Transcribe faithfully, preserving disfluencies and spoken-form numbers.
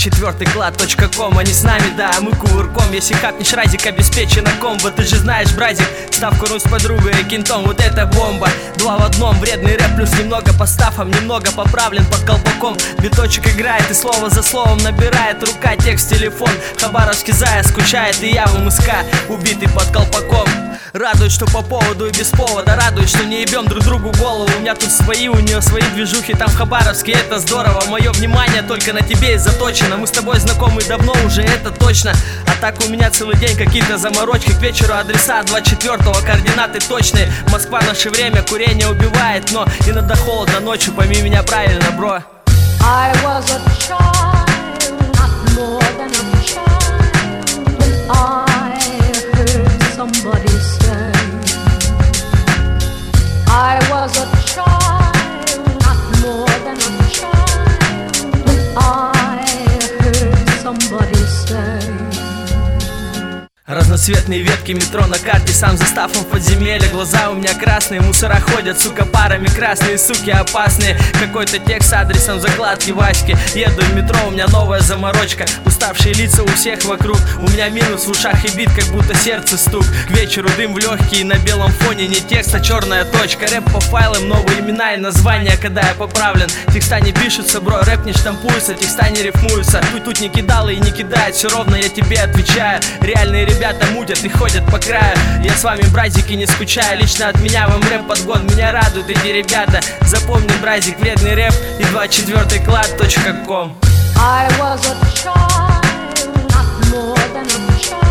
четвёртый клад точка ком. Они с нами, да, мы кувырком. Если хапнешь разик, обеспечена комбо. Ты же знаешь, бразик, ставку рун с подругой и кентом. Вот это бомба, два в одном. Вредный рэп плюс немного по стафам, немного поправлен под колпаком. Биточек играет и слово за словом набирает рука, текст, телефон. Хабаровский заяц скучает, и я в МСК, убитый под колпаком. Радует, что по поводу и без повода. Радует, что не ебем друг другу голову. У меня тут свои, у нее свои движухи. Там в Хабаровске, это здорово. Мое внимание только на тебе и заточено. Мы с тобой знакомы давно уже, это точно. А так у меня целый день какие-то заморочки. К вечеру адреса двадцать четвёртого, координаты точные. Москва, наше время, курение убивает. Но иногда холодно ночью, пойми меня правильно, бро. I was a child, not more than a child, when I heard somebody say, I was a child, not more than a child, when I heard somebody say. Разноцветные ветки метро на карте, сам заставом в подземелье. Глаза у меня красные, мусора ходят, сука, парами. Красные суки опасные. Какой-то текст с адресом закладки Васьки. Еду в метро, у меня новая заморочка. Уставшие лица у всех вокруг. У меня минус в ушах и бит, как будто сердце стук. К вечеру дым в легкие, на белом фоне не текст, а черная точка. Рэп по файлам, новые имена и названия, когда я поправлен. Текста не пишутся, бро, рэп не штампуется, текста не рифмуются. Тут, тут не кидалы и не кидает, все ровно, я тебе отвечаю. Реальные ребята мутят и ходят по краю. Я с вами, бразики, не скучаю. Лично от меня вам рэп подгон. Меня радуют эти ребята. Запомни, бразик, вредный рэп и двадцать четвёртый клад точка ком. I was a child, not more than a child.